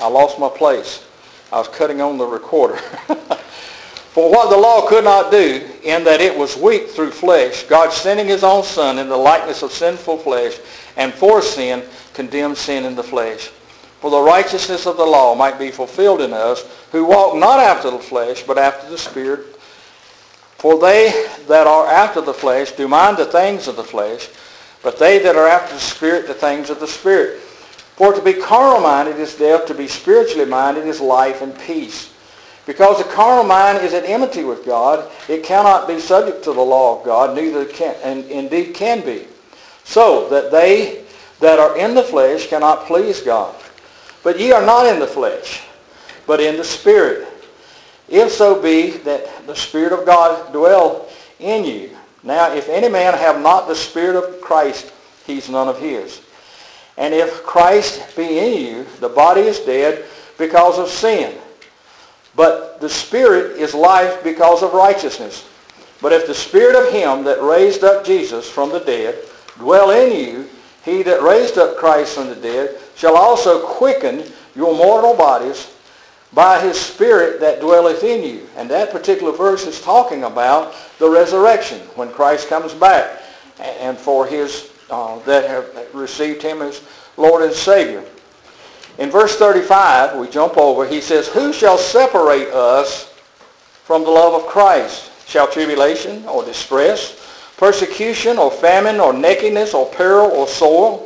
I lost my place. I was cutting on the recorder. For what the law could not do, in that it was weak through flesh, God sending his own Son in the likeness of sinful flesh, and for sin, condemned sin in the flesh. For the righteousness of the law might be fulfilled in us, who walk not after the flesh, but after the Spirit. For they that are after the flesh do mind the things of the flesh, but they that are after the Spirit, the things of the Spirit. For to be carnal-minded is death, to be spiritually minded is life and peace. Because the carnal mind is at enmity with God, it cannot be subject to the law of God, neither can, and indeed can be. So that they that are in the flesh cannot please God. But ye are not in the flesh, but in the Spirit. If so be that the Spirit of God dwell in you. Now if any man have not the Spirit of Christ, he's none of his. And if Christ be in you, the body is dead because of sin. But the Spirit is life because of righteousness. But if the Spirit of him that raised up Jesus from the dead dwell in you, he that raised up Christ from the dead shall also quicken your mortal bodies by his Spirit that dwelleth in you. And that particular verse is talking about the resurrection, when Christ comes back, and for his that have received him as Lord and Savior. In verse 35, we jump over, he says, who shall separate us from the love of Christ? Shall tribulation or distress, persecution or famine or nakedness or peril or sword?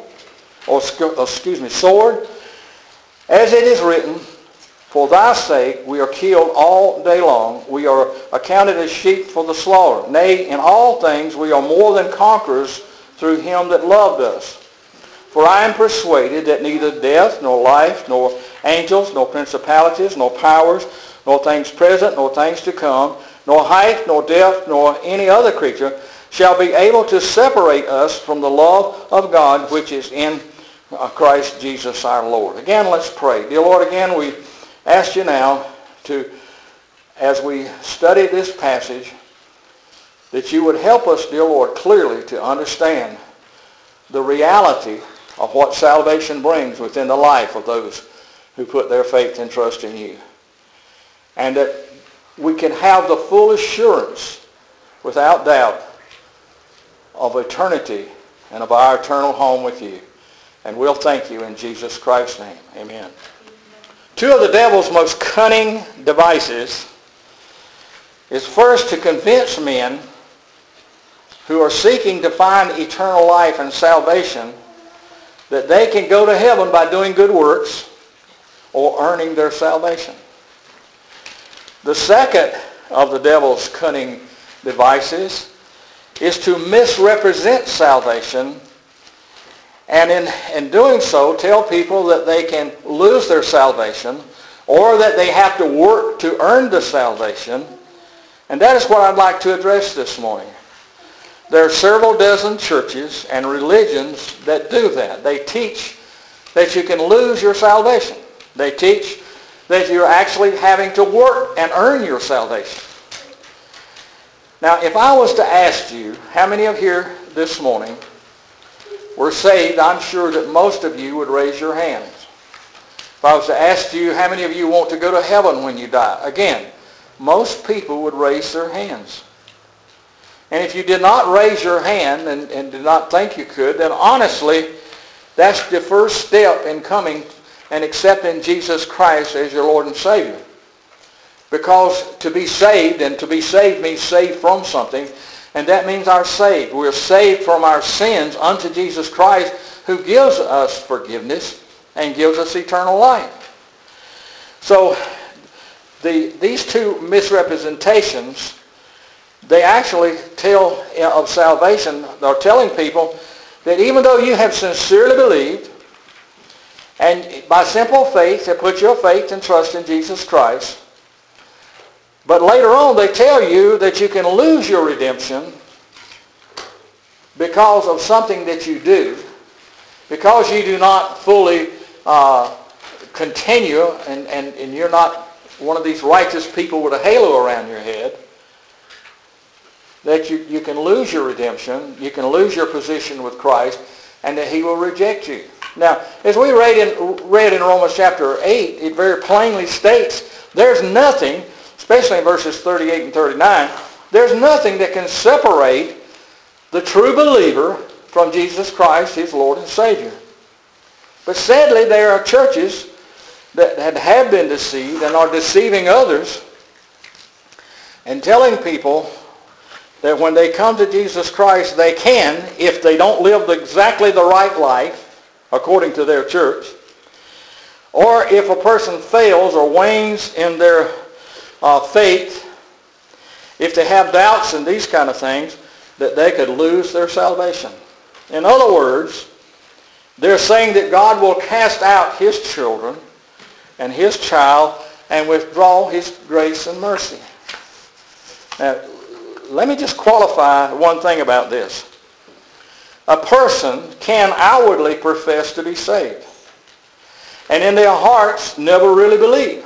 As it is written, for thy sake we are killed all day long. We are accounted as sheep for the slaughter. Nay, in all things we are more than conquerors through him that loved us. For I am persuaded that neither death, nor life, nor angels, nor principalities, nor powers, nor things present, nor things to come, nor height, nor depth, nor any other creature shall be able to separate us from the love of God which is in Christ Jesus our Lord. Again, let's pray. Dear Lord, again we ask you now to, as we study this passage, that you would help us, dear Lord, clearly to understand the reality of what salvation brings within the life of those who put their faith and trust in you. And that we can have the full assurance, without doubt, of eternity and of our eternal home with you. And we'll thank you in Jesus Christ's name. Amen. Two of the devil's most cunning devices is first to convince men who are seeking to find eternal life and salvation that they can go to heaven by doing good works or earning their salvation. The second of the devil's cunning devices is to misrepresent salvation, and in doing so tell people that they can lose their salvation or that they have to work to earn the salvation. And that is what I'd like to address this morning. There are several dozen churches and religions that do that. They teach that you can lose your salvation. They teach that you're actually having to work and earn your salvation. Now, if I was to ask you how many of here this morning were saved, I'm sure that most of you would raise your hands. If I was to ask you how many of you want to go to heaven when you die, again, most people would raise their hands. And if you did not raise your hand and did not think you could, then honestly, that's the first step in coming and accepting Jesus Christ as your Lord and Savior. Because to be saved, and to be saved means saved from something, and that means our saved. We're saved from our sins unto Jesus Christ, who gives us forgiveness and gives us eternal life. So these two misrepresentations, they actually tell of salvation. They're telling people that even though you have sincerely believed, and by simple faith have put your faith and trust in Jesus Christ, but later on they tell you that you can lose your redemption because of something that you do, because you do not fully continue, and you're not one of these righteous people with a halo around your head, that you can lose your redemption, you can lose your position with Christ, and that he will reject you. Now, as we read in Romans chapter 8, it very plainly states there's nothing, especially in verses 38 and 39, there's nothing that can separate the true believer from Jesus Christ, his Lord and Savior. But sadly, there are churches that have been deceived and are deceiving others and telling people that when they come to Jesus Christ, they can, if they don't live exactly the right life, according to their church, or if a person fails or wanes in their faith, if they have doubts and these kind of things, that they could lose their salvation. In other words, they're saying that God will cast out his children and his child and withdraw his grace and mercy. Now, let me just qualify one thing about this. A person can outwardly profess to be saved, and in their hearts never really believe.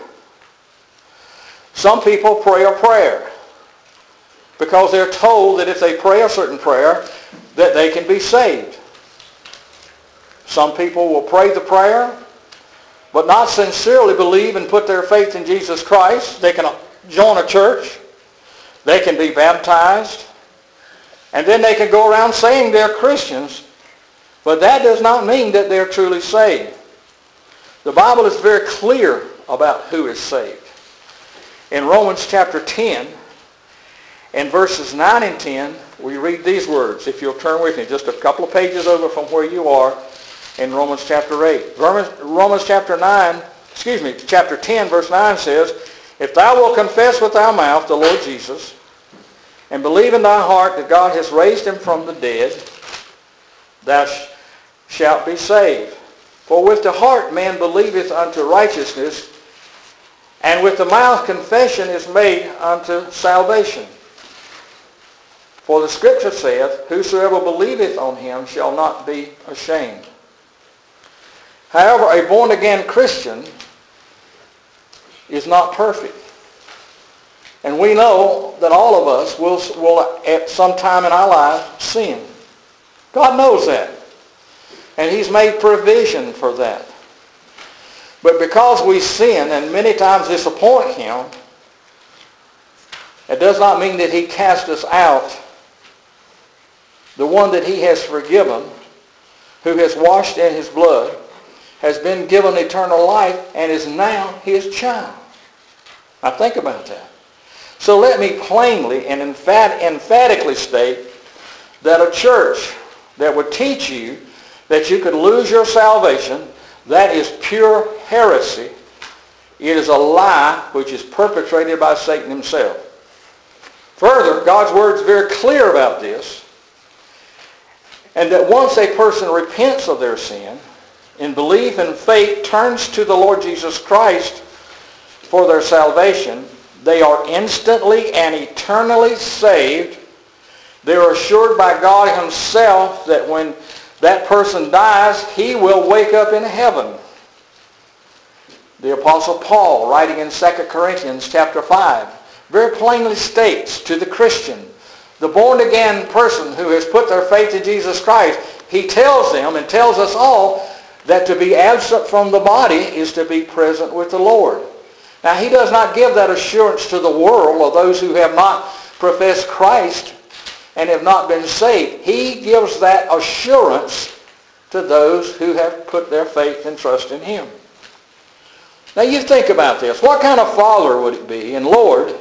Some people pray a prayer because they're told that if they pray a certain prayer, that they can be saved. Some people will pray the prayer, but not sincerely believe and put their faith in Jesus Christ. They can join a church. They can be baptized. And then they can go around saying they're Christians, but that does not mean that they're truly saved. The Bible is very clear about who is saved. In Romans chapter 10, in verses 9 and 10, we read these words. If you'll turn with me just a couple of pages over from where you are in Romans chapter 8. Romans chapter 10, verse 9 says, "If thou wilt confess with thy mouth the Lord Jesus, and believe in thy heart that God has raised him from the dead, thou shalt be saved. For with the heart man believeth unto righteousness, and with the mouth confession is made unto salvation. For the Scripture saith, Whosoever believeth on him shall not be ashamed." However, a born-again Christian is not perfect. And we know that all of us will at some time in our life sin. God knows that. And he's made provision for that. But because we sin and many times disappoint him, it does not mean that he cast us out. The one that he has forgiven, who has washed in his blood, has been given eternal life and is now his child. Now think about that. So let me plainly and emphatically state that a church that would teach you that you could lose your salvation, that is pure heresy. It is a lie which is perpetrated by Satan himself. Further, God's word is very clear about this, and that once a person repents of their sin, in belief and faith turns to the Lord Jesus Christ for their salvation, they are instantly and eternally saved. They are assured by God himself that when that person dies, he will wake up in heaven. The Apostle Paul, writing in 2 Corinthians chapter 5, very plainly states to the Christian, the born-again person who has put their faith in Jesus Christ, he tells them and tells us all that to be absent from the body is to be present with the Lord. Now, he does not give that assurance to the world or those who have not professed Christ and have not been saved. He gives that assurance to those who have put their faith and trust in him. Now, you think about this. What kind of father would it be and Lord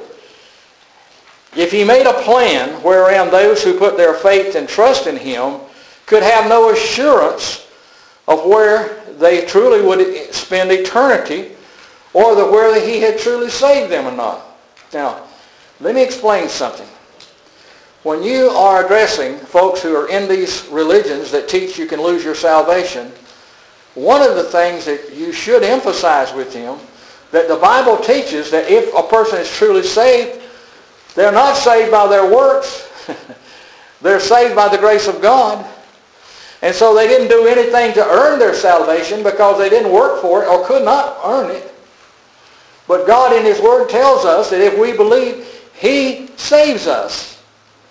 if he made a plan wherein those who put their faith and trust in him could have no assurance of where they truly would spend eternity, or whether he had truly saved them or not? Now, let me explain something. When you are addressing folks who are in these religions that teach you can lose your salvation, one of the things that you should emphasize with them, that the Bible teaches that if a person is truly saved, they're not saved by their works. They're saved by the grace of God. And so they didn't do anything to earn their salvation because they didn't work for it or could not earn it. But God in his word tells us that if we believe, he saves us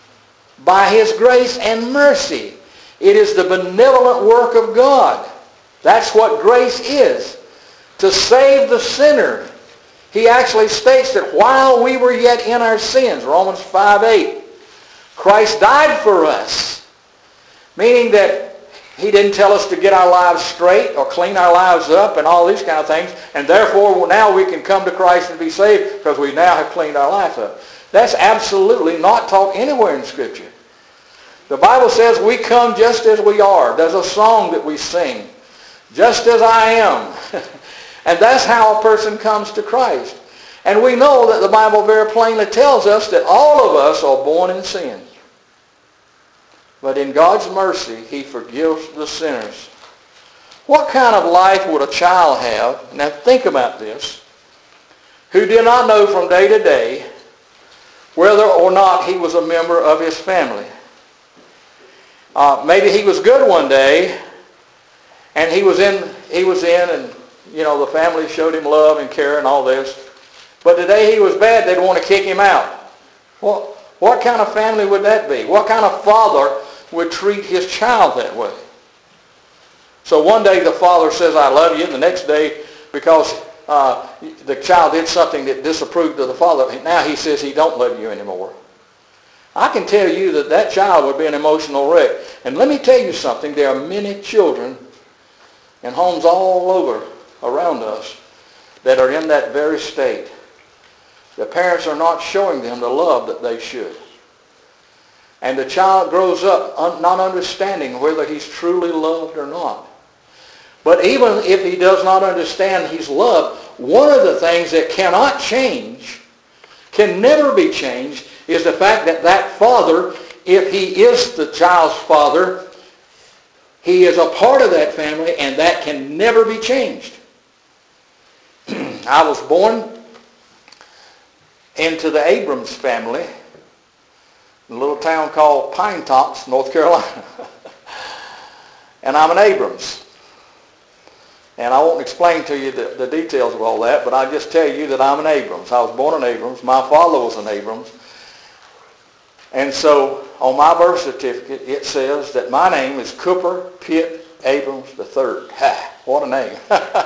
by his grace and mercy. It is the benevolent work of God. That's what grace is, to save the sinner. He actually states that while we were yet in our sins, Romans 5:8, Christ died for us, meaning that he didn't tell us to get our lives straight or clean our lives up and all these kind of things, and therefore now we can come to Christ and be saved because we now have cleaned our life up. That's absolutely not taught anywhere in Scripture. The Bible says we come just as we are. There's a song that we sing, just as I am. And that's how a person comes to Christ. And we know that the Bible very plainly tells us that all of us are born in sin. But in God's mercy, he forgives the sinners. What kind of life would a child have, now think about this, who did not know from day to day whether or not he was a member of his family? Maybe he was good one day, and he was in, and the family showed him love and care and all this. But the day he was bad, they'd want to kick him out. Well, what kind of family would that be? What kind of father would treat his child that way? So one day the father says, I love you, and the next day, because the child did something that disapproved of the father, now he says he don't love you anymore. I can tell you that that child would be an emotional wreck. And let me tell you something, there are many children in homes all over around us that are in that very state. The parents are not showing them the love that they should. And the child grows up not understanding whether he's truly loved or not. But even if he does not understand he's loved, one of the things that cannot change, can never be changed, is the fact that that father, if he is the child's father, he is a part of that family, and that can never be changed. I was born into the Abrams family in a little town called Pine Tops, North Carolina. And I'm an Abrams. And I won't explain to you the details of all that, but I'll just tell you that I'm an Abrams. I was born an Abrams. My father was an Abrams. And so on my birth certificate, it says that my name is Cooper Pitt Abrams III. Ha, what a name.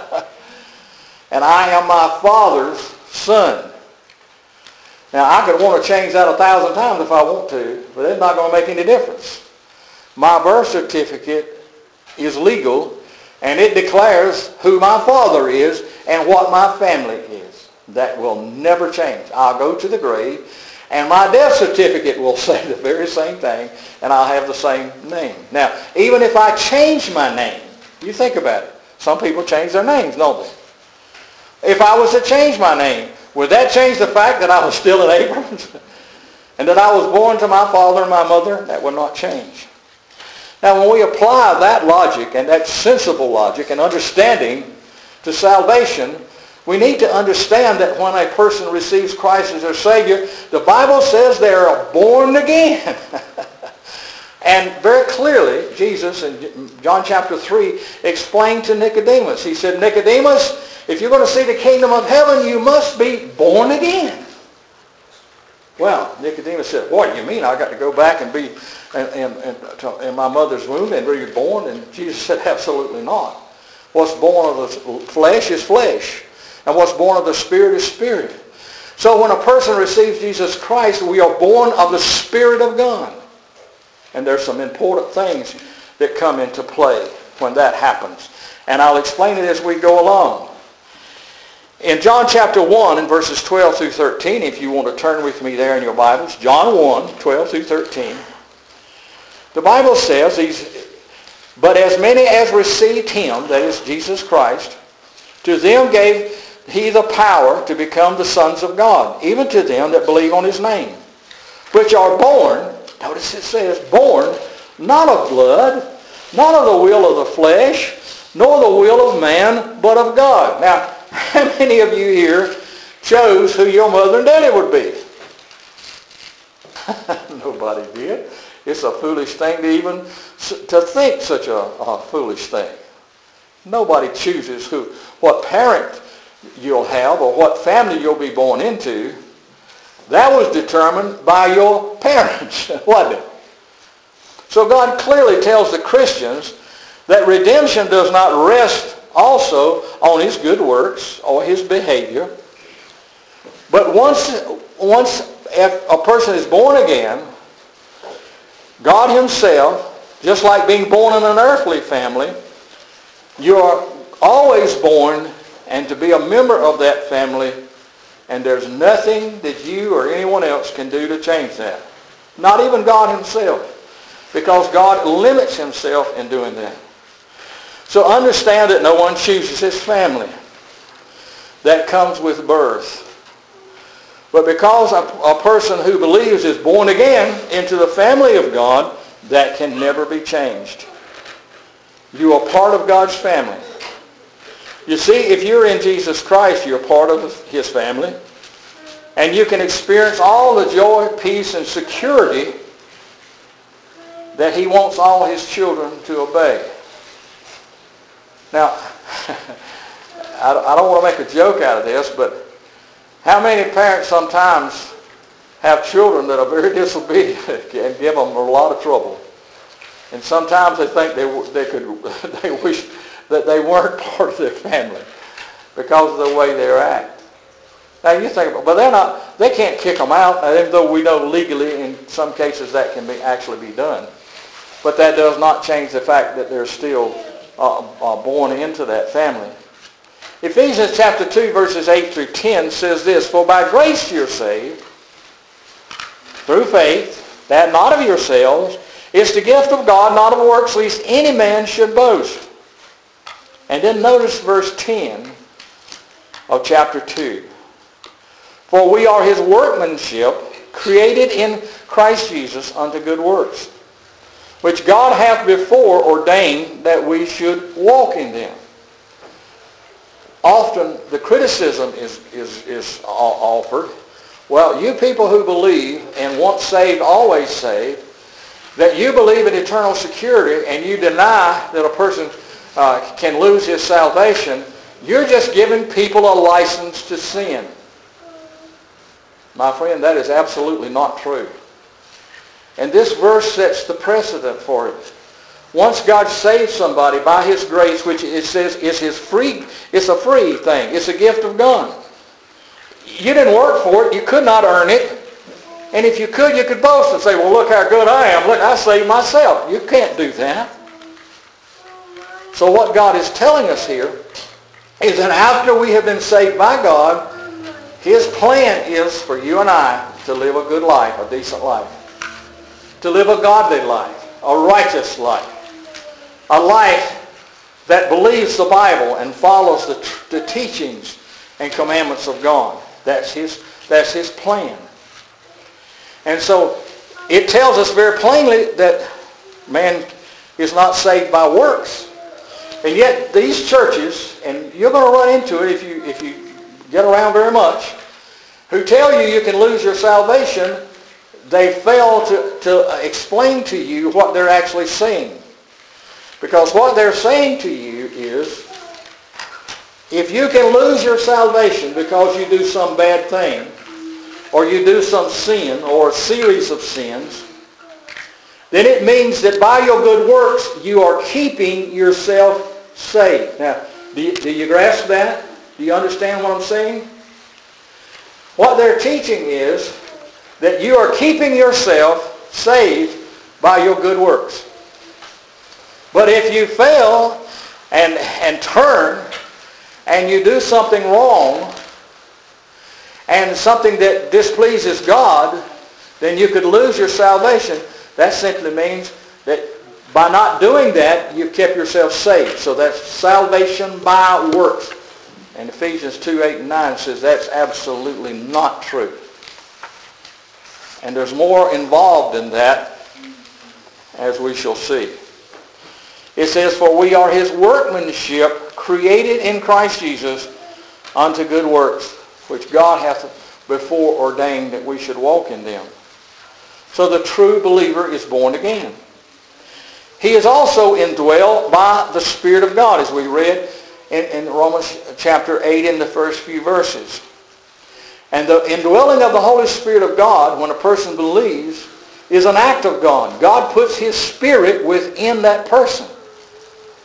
And I am my father's son. Now, I could want to change that 1,000 times if I want to, but it's not going to make any difference. My birth certificate is legal, and it declares who my father is and what my family is. That will never change. I'll go to the grave, and my death certificate will say the very same thing, and I'll have the same name. Now, even if I change my name, you think about it. Some people change their names, don't they? If I was to change my name, would that change the fact that I was still an Abrams? And that I was born to my father and my mother? That would not change. Now, when we apply that logic and that sensible logic and understanding to salvation, we need to understand that when a person receives Christ as their Savior, the Bible says they are born again. And very clearly, Jesus in John chapter 3 explained to Nicodemus. He said, Nicodemus, if you're going to see the kingdom of heaven, you must be born again. Well, Nicodemus said, what do you mean? I got to go back and be in my mother's womb and be born? And Jesus said, absolutely not. What's born of the flesh is flesh. And what's born of the Spirit is spirit. So when a person receives Jesus Christ, we are born of the Spirit of God. And there's some important things that come into play when that happens. And I'll explain it as we go along. In John chapter 1 and verses 12 through 13, if you want to turn with me there in your Bibles, John 1, 12 through 13, the Bible says, but as many as received him, that is Jesus Christ, to them gave he the power to become the sons of God, even to them that believe on his name, which are born, notice it says, born not of blood, not of the will of the flesh, nor the will of man, but of God. Now, how many of you here chose who your mother and daddy would be? Nobody did. It's a foolish thing to think such a foolish thing. Nobody chooses what parent you'll have or what family you'll be born into. That was determined by your parents, wasn't it? So God clearly tells the Christians That redemption does not rest also on his good works or his behavior. But once a person is born again, God himself, just like being born in an earthly family, you are always born and to be a member of that family, and there's nothing that you or anyone else can do to change that. Not even God himself, because God limits himself in doing that. So understand that no one chooses his family. That comes with birth. But because a person who believes is born again into the family of God, that can never be changed. You are part of God's family. You see, if you're in Jesus Christ, you're part of his family. And you can experience all the joy, peace, and security that he wants all his children to obey. Now, I don't want to make a joke out of this, but how many parents sometimes have children that are very disobedient and give them a lot of trouble? And sometimes they think they wish that they weren't part of their family because of the way they act. Now you think, but they can't kick them out, even though we know legally in some cases that can actually be done. But that does not change the fact that they're still born into that family. Ephesians chapter 2 verses 8 through 10 says this, "For by grace you're saved, through faith, that not of yourselves, it's the gift of God, not of works, lest any man should boast." And then notice verse 10 of chapter 2. "For we are his workmanship, created in Christ Jesus unto good works, which God hath before ordained that we should walk in them." Often the criticism is offered, well, you people who believe and once saved, always saved, that you believe in eternal security and you deny that a person can lose his salvation, you're just giving people a license to sin. My friend, that is absolutely not true. And this verse sets the precedent for it. Once God saves somebody by his grace, which it says is his free, it's a free thing. It's a gift of God. You didn't work for it. You could not earn it. And if you could boast and say, well, look how good I am. Look, I saved myself. You can't do that. So what God is telling us here is that after we have been saved by God, his plan is for you and I to live a good life, a decent life. To live a godly life, a righteous life. A life that believes the Bible and follows the teachings and commandments of God. That's his plan. And so it tells us very plainly that man is not saved by works. And yet these churches, and you're going to run into it if you get around very much, who tell you can lose your salvation, they fail to explain to you what they're actually saying. Because what they're saying to you is, if you can lose your salvation because you do some bad thing, or you do some sin, or a series of sins, then it means that by your good works, you are keeping yourself saved. Now, do you grasp that? Do you understand what I'm saying? What they're teaching is that you are keeping yourself saved by your good works. But if you fail and turn and you do something wrong and something that displeases God, then you could lose your salvation. That simply means that by not doing that, you've kept yourself saved. So that's salvation by works. And Ephesians 2, 8, and 9 says that's absolutely not true. And there's more involved in that, as we shall see. It says, "For we are his workmanship, created in Christ Jesus unto good works, which God hath before ordained that we should walk in them." So the true believer is born again. He is also indwelled by the Spirit of God, as we read in Romans chapter 8 in the first few verses. And the indwelling of the Holy Spirit of God, when a person believes, is an act of God. God puts his Spirit within that person.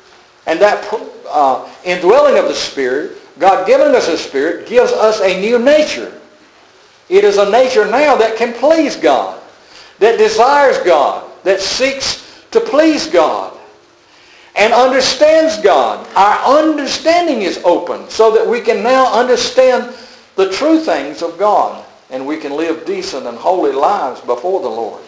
And that indwelling of the Spirit, God giving us His Spirit, gives us a new nature. It is a nature now that can please God, that desires God, that seeks to please God, and understands God. Our understanding is open so that we can now understand the true things of God, and we can live decent and holy lives before the Lord.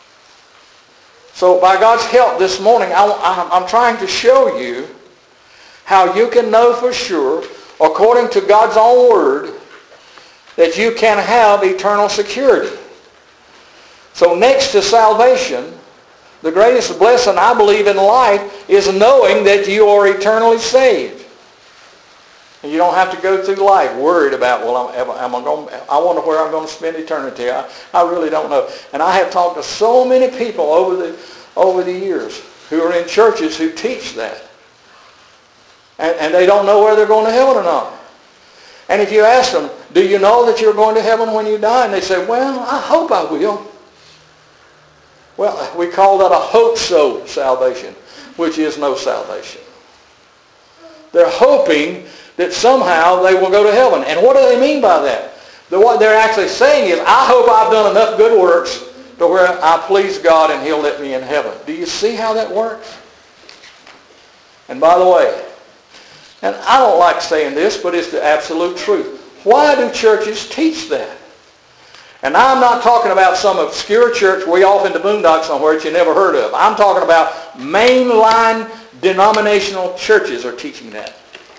So by God's help this morning, I'm trying to show you how you can know for sure, according to God's own word, that you can have eternal security. So next to salvation, the greatest blessing I believe in life is knowing that you are eternally saved. And you don't have to go through life worried about, well, I wonder where I'm going to spend eternity. I really don't know. And I have talked to so many people over the years who are in churches who teach that. And they don't know whether they're going to heaven or not. And if you ask them, do you know that you're going to heaven when you die? And they say, well, I hope I will. Well, we call that a hope-so salvation, which is no salvation. They're hoping that somehow they will go to heaven. And what do they mean by that? What they're actually saying is, I hope I've done enough good works to where I please God and He'll let me in heaven. Do you see how that works? And by the way, and I don't like saying this, but it's the absolute truth. Why do churches teach that? And I'm not talking about some obscure church way off in the boondocks somewhere that you never heard of. I'm talking about mainline denominational churches are teaching that.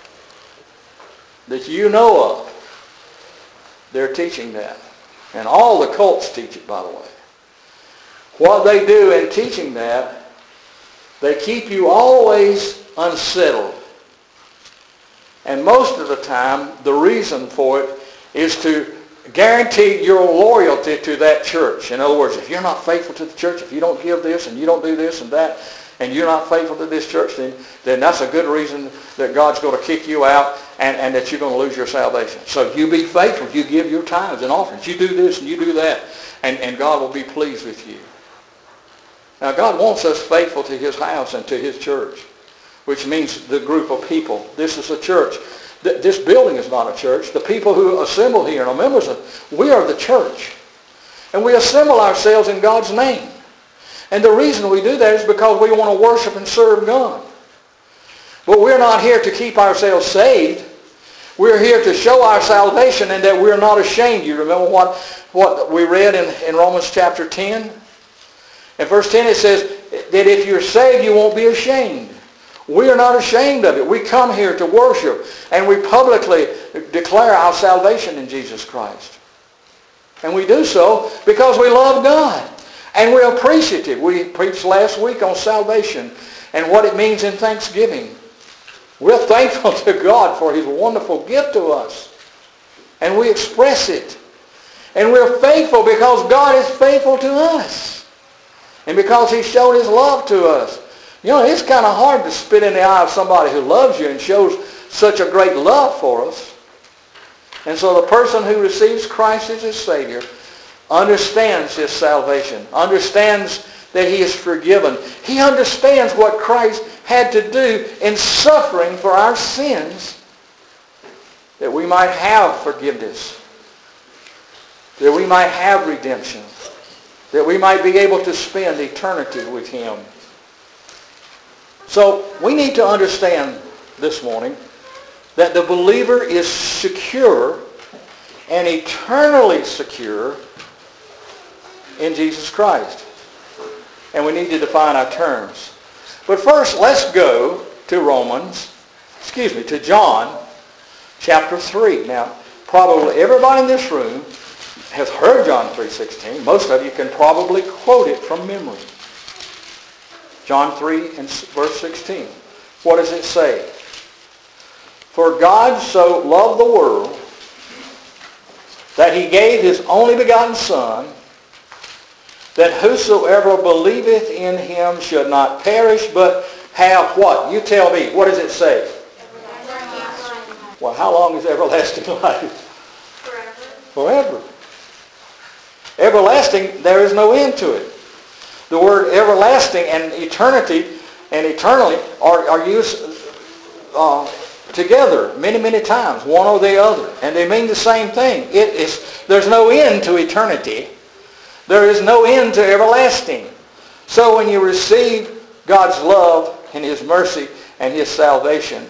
That you know of. They're teaching that. And all the cults teach it, by the way. What they do in teaching that, they keep you always unsettled. And most of the time, the reason for it is to guarantee your loyalty to that church. In other words, if you're not faithful to the church, if you don't give this and you don't do this and that, and you're not faithful to this church, then that's a good reason that God's going to kick you out and that you're going to lose your salvation. So you be faithful. You give your tithes and offerings. You do this and you do that, and God will be pleased with you. Now, God wants us faithful to His house and to His church, which means the group of people. This is a church. This building is not a church. The people who assemble here are members of, we are the church. And we assemble ourselves in God's name. And the reason we do that is because we want to worship and serve God. But we're not here to keep ourselves saved. We're here to show our salvation and that we're not ashamed. You remember what we read in Romans chapter 10? In verse 10 it says that if you're saved, you won't be ashamed. We are not ashamed of it. We come here to worship, and we publicly declare our salvation in Jesus Christ. And we do so because we love God, and we're appreciative. We preached last week on salvation and what it means in thanksgiving. We're thankful to God for His wonderful gift to us, and we express it. And we're faithful because God is faithful to us, and because He showed His love to us. You know, it's kind of hard to spit in the eye of somebody who loves you and shows such a great love for us. And so the person who receives Christ as his Savior understands his salvation, understands that he is forgiven. He understands what Christ had to do in suffering for our sins, that we might have forgiveness, that we might have redemption, that we might be able to spend eternity with Him. So we need to understand this morning that the believer is secure and eternally secure in Jesus Christ. And we need to define our terms. But first, let's go to John chapter 3. Now, probably everybody in this room has heard John 3:16. Most of you can probably quote it from memory. John 3 and verse 16. What does it say? For God so loved the world that He gave His only begotten Son, that whosoever believeth in Him should not perish, but have what? You tell me. What does it say? Well, how long is everlasting life? Forever. Everlasting, there is no end to it. The word everlasting and eternity and eternally are used together many, many times, one or the other. And they mean the same thing. There's no end to eternity. There is no end to everlasting. So when you receive God's love and His mercy and His salvation,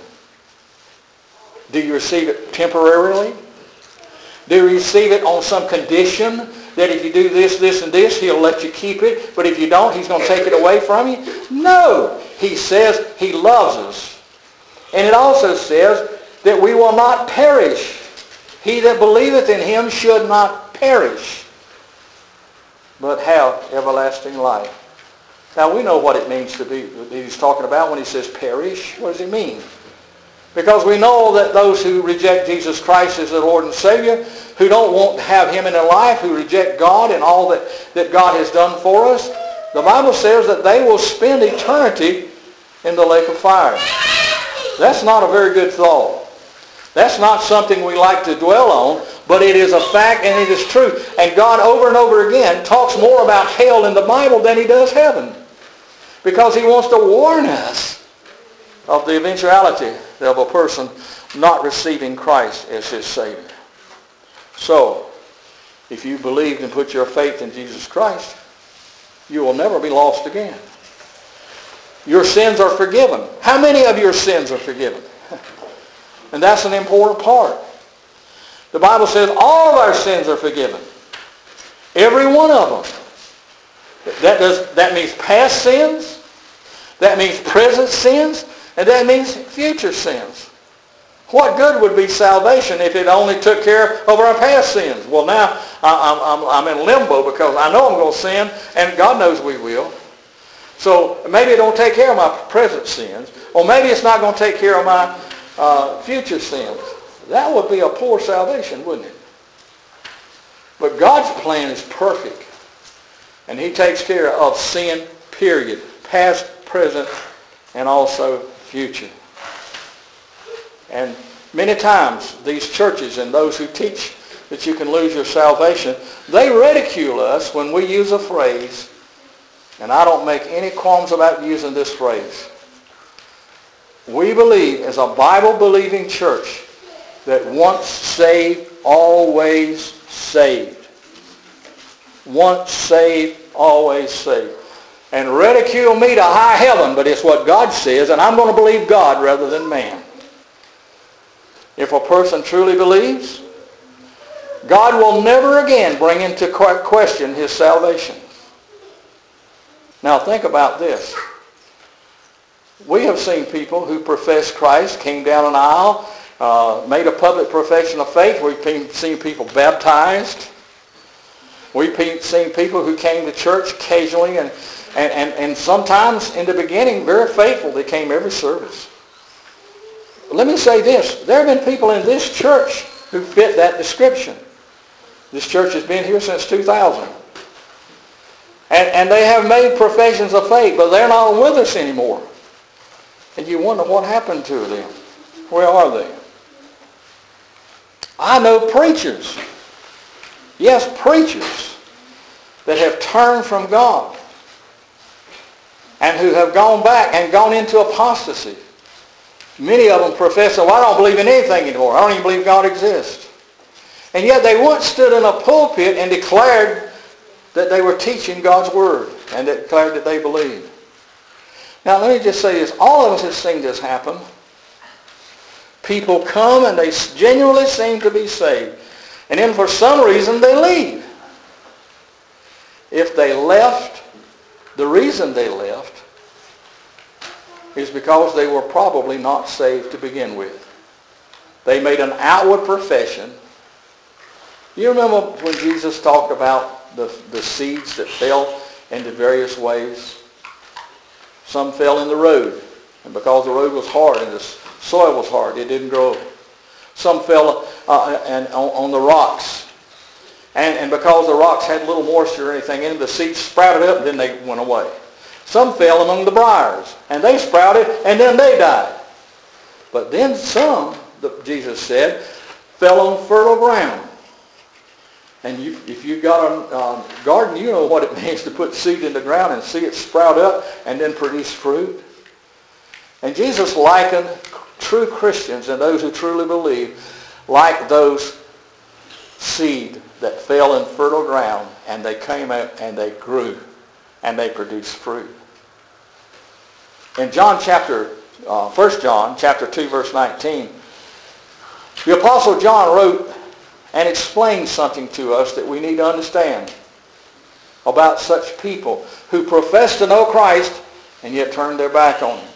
do you receive it temporarily? Do you receive it on some condition that if you do this, this, and this, He'll let you keep it, but if you don't, He's going to take it away from you? No. He says He loves us. And it also says that we will not perish. He that believeth in Him should not perish, but have everlasting life. Now we know what it means to be, He's talking about when He says perish. What does He mean? Because we know that those who reject Jesus Christ as their Lord and Savior, who don't want to have Him in their life, who reject God and all that God has done for us, the Bible says that they will spend eternity in the lake of fire. That's not a very good thought. That's not something we like to dwell on, but it is a fact and it is true. And God over and over again talks more about hell in the Bible than He does heaven, because He wants to warn us of the eventuality of a person not receiving Christ as his Savior. So, if you believed and put your faith in Jesus Christ, you will never be lost again. Your sins are forgiven. How many of your sins are forgiven? And that's an important part. The Bible says all of our sins are forgiven. Every one of them. That means past sins. That means present sins. And that means future sins. What good would be salvation if it only took care of our past sins? Well, now I'm in limbo because I know I'm going to sin, and God knows we will. So maybe it don't take care of my present sins, or maybe it's not going to take care of my future sins. That would be a poor salvation, wouldn't it? But God's plan is perfect, and He takes care of sin, period, past, present, and also future. And many times these churches and those who teach that you can lose your salvation, they ridicule us when we use a phrase, and I don't make any qualms about using this phrase. We believe as a Bible-believing church that once saved, always saved. Once saved, always saved. And ridicule me to high heaven, but it's what God says, and I'm going to believe God rather than man. If a person truly believes, God will never again bring into question his salvation. Now think about this. We have seen people who profess Christ, came down an aisle, made a public profession of faith. We've seen people baptized. We've seen people who came to church occasionally and sometimes in the beginning very faithful. They came every service. Let me say this. There have been people in this church who fit that description. This church has been here since 2000. And they have made professions of faith, but they're not with us anymore. And you wonder what happened to them. Where are they? I know preachers. Yes, preachers that have turned from God and who have gone back and gone into apostasy. Many of them profess, well, I don't believe in anything anymore. I don't even believe God exists. And yet they once stood in a pulpit and declared that they were teaching God's Word and declared that they believed. Now let me just say this. All of us have seen this happen. People come and they genuinely seem to be saved. And then for some reason they leave. If they left, the reason they left is because they were probably not saved to begin with. They made an outward profession. You remember when Jesus talked about the seeds that fell into various ways? Some fell in the road, and because the road was hard and the soil was hard, it didn't grow. Some fell on the rocks, and because the rocks had little moisture or anything in them, the seeds sprouted up and then they went away. Some fell among the briars, and they sprouted, and then they died. But then some, Jesus said, fell on fertile ground. And if you've got a garden, you know what it means to put seed in the ground and see it sprout up and then produce fruit. And Jesus likened true Christians and those who truly believe, like those seed that fell in fertile ground, and they came out and they grew and they produced fruit. In 1 John chapter 2, verse 19, the Apostle John wrote and explained something to us that we need to understand about such people who profess to know Christ and yet turn their back on him.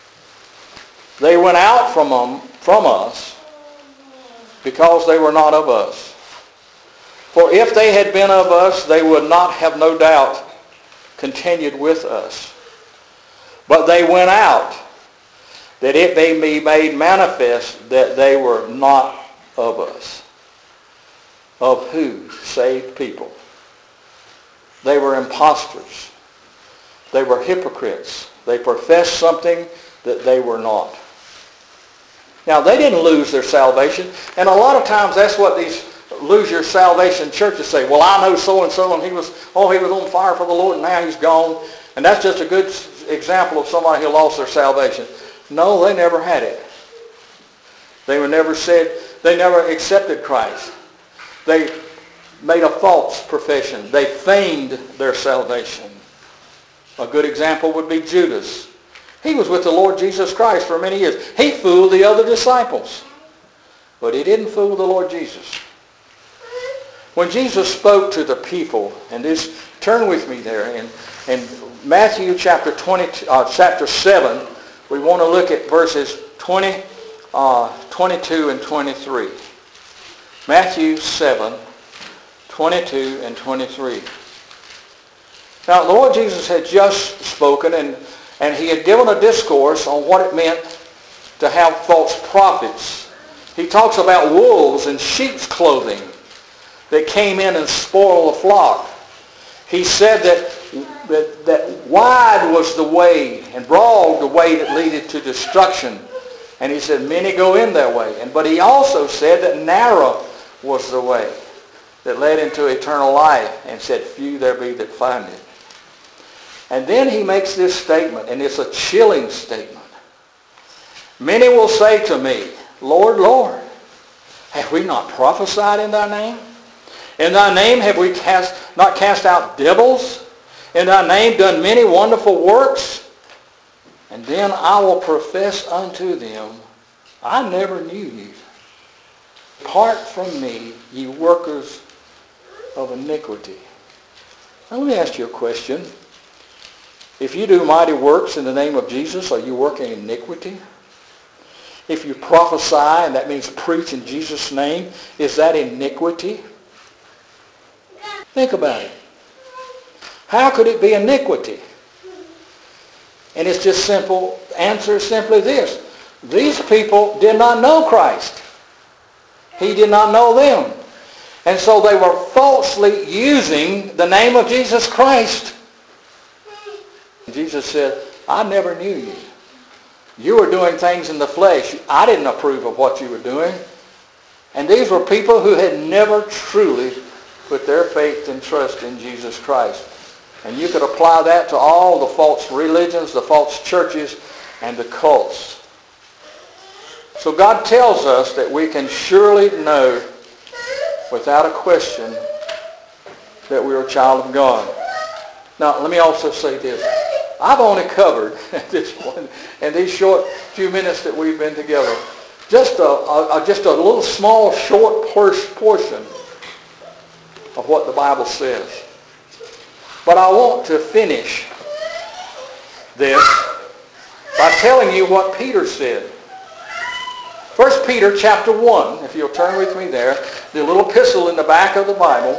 They went out from us because they were not of us. For if they had been of us, they would not have no doubt continued with us. But they went out, that it may be made manifest that they were not of us. Of who? Saved people. They were impostors. They were hypocrites. They professed something that they were not. Now, they didn't lose their salvation. And a lot of times that's what these lose your salvation churches say. Well, I know so-and-so, and he was on fire for the Lord, and now he's gone. And that's just a good example of somebody who lost their salvation. No, they never had it. They never accepted Christ. They made a false profession. They feigned their salvation. A good example would be Judas. He was with the Lord Jesus Christ for many years. He fooled the other disciples. But he didn't fool the Lord Jesus. When Jesus spoke to the people, and this, turn with me there, in Matthew chapter 7, we want to look at verses 22 and 23. Matthew 7, 22 and 23. Now, the Lord Jesus had just spoken, and he had given a discourse on what it meant to have false prophets. He talks about wolves in sheep's clothing that came in and spoiled the flock. He said that wide was the way and broad the way that leaded to destruction. And he said many go in that way. But he also said that narrow was the way that led into eternal life, and said few there be that find it. And then he makes this statement, and it's a chilling statement. Many will say to me, Lord, Lord, have we not prophesied in thy name? In thy name have we not cast out devils? In thy name done many wonderful works? And then I will profess unto them, I never knew you. Depart from me, ye workers of iniquity. Now let me ask you a question. If you do mighty works in the name of Jesus, are you working iniquity? If you prophesy, and that means preach in Jesus' name, is that iniquity? Think about it. How could it be iniquity? And it's just simple. The answer is simply this. These people did not know Christ. He did not know them. And so they were falsely using the name of Jesus Christ. Jesus said, I never knew you. You were doing things in the flesh. I didn't approve of what you were doing. And these were people who had never truly put their faith and trust in Jesus Christ. And you could apply that to all the false religions, the false churches, and the cults. So God tells us that we can surely know without a question that we are a child of God. Now, let me also say this. I've only covered this one in these short few minutes that we've been together just a little small short portion of what the Bible says. But I want to finish this by telling you what Peter said. 1 Peter chapter 1, if you'll turn with me there, the little epistle in the back of the Bible,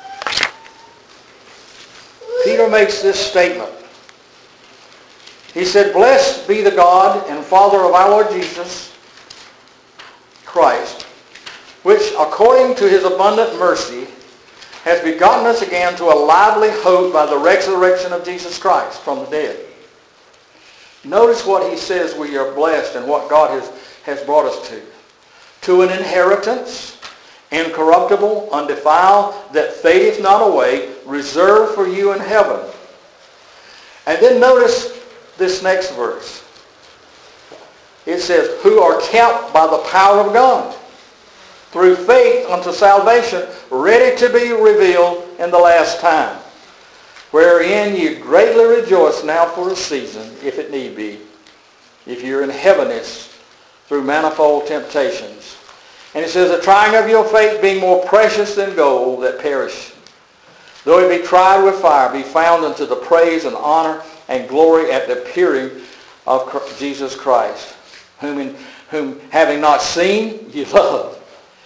Peter makes this statement. He said, Blessed be the God and Father of our Lord Jesus Christ, which according to his abundant mercy has begotten us again to a lively hope by the resurrection of Jesus Christ from the dead. Notice what he says we are blessed and what God has brought us to. To an inheritance, incorruptible, undefiled, that fadeth not away, reserved for you in heaven. And then notice this next verse. It says, who are kept by the power of God through faith unto salvation, ready to be revealed in the last time, wherein you greatly rejoice now for a season, if it need be, if you're in heaviness through manifold temptations. And it says, the trying of your faith being more precious than gold that perish, though it be tried with fire, be found unto the praise and honor and glory at the appearing of Jesus Christ, whom having not seen, you love.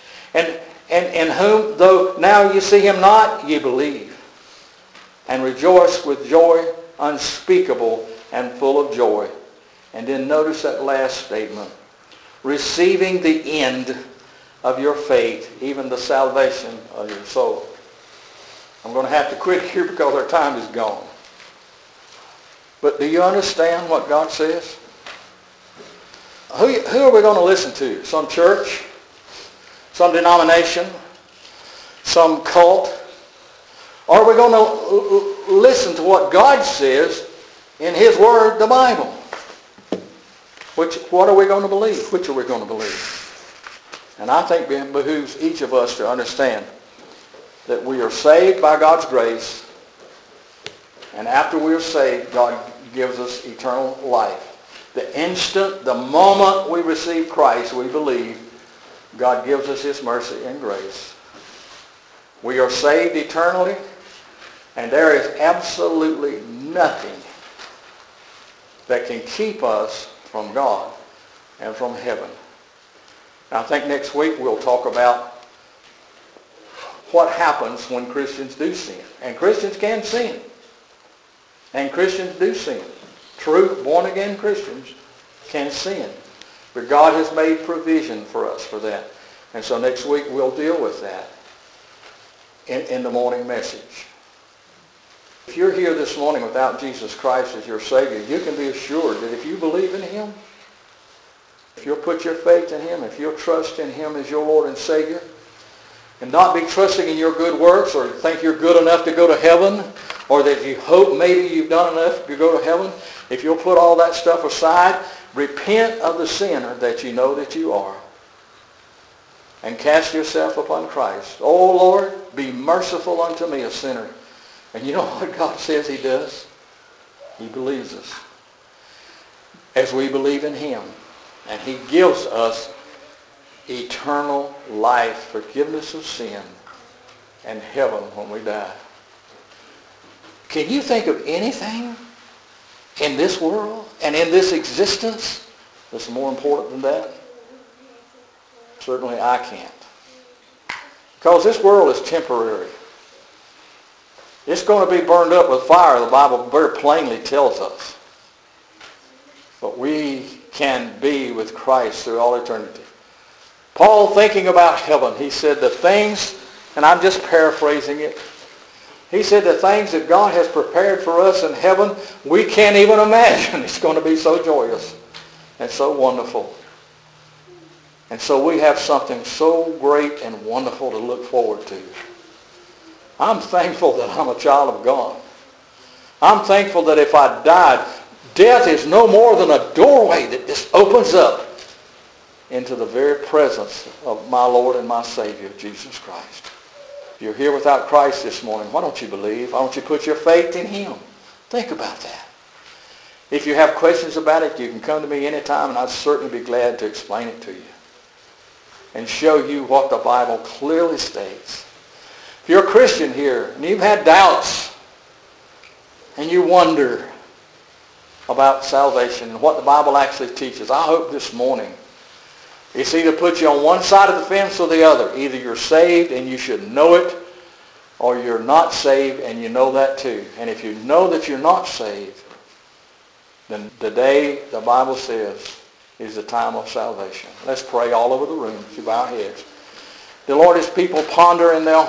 And whom, though now you see him not, ye believe, and rejoice with joy unspeakable and full of joy. And then notice that last statement, receiving the end of your faith, even the salvation of your soul. I'm going to have to quit here because our time is gone. But do you understand what God says? Who are we going to listen to? Some church? Some denomination? Some cult? Or are we going to listen to what God says in his word, the Bible? What are we going to believe? Which are we going to believe? And I think it behooves each of us to understand that we are saved by God's grace, and after we are saved, God gives us eternal life. The moment we receive Christ, we believe, God gives us his mercy and grace. We are saved eternally, and there is absolutely nothing that can keep us from God and from heaven. Now, I think next week we'll talk about what happens when Christians do sin. And Christians can sin. And Christians do sin. True born-again Christians can sin. But God has made provision for us for that. And so next week we'll deal with that in the morning message. If you're here this morning without Jesus Christ as your Savior, you can be assured that if you believe in him, if you'll put your faith in him, if you'll trust in him as your Lord and Savior, and not be trusting in your good works or think you're good enough to go to heaven, or that you hope maybe you've done enough to go to heaven, if you'll put all that stuff aside, repent of the sinner that you know that you are, and cast yourself upon Christ. Oh Lord, be merciful unto me, a sinner. And you know what God says he does? He believes us as we believe in him. And he gives us eternal life, forgiveness of sin, and heaven when we die. Can you think of anything in this world and in this existence that's more important than that? Certainly I can't. Because this world is temporary. It's going to be burned up with fire, the Bible very plainly tells us. But we can be with Christ through all eternity. Paul, thinking about heaven, he said the things, and I'm just paraphrasing it, he said the things that God has prepared for us in heaven, we can't even imagine. It's going to be so joyous and so wonderful. And so we have something so great and wonderful to look forward to. I'm thankful that I'm a child of God. I'm thankful that if I died, death is no more than a doorway that just opens up into the very presence of my Lord and my Savior, Jesus Christ. If you're here without Christ this morning, why don't you believe? Why don't you put your faith in him? Think about that. If you have questions about it, you can come to me anytime, and I'd certainly be glad to explain it to you and show you what the Bible clearly states. If you're a Christian here and you've had doubts and you wonder about salvation and what the Bible actually teaches, I hope this morning it's either put you on one side of the fence or the other. Either you're saved and you should know it, or you're not saved and you know that too. And if you know that you're not saved, then the day, the Bible says, is the time of salvation. Let's pray all over the room. You bow our heads. The Lord, his people ponder in their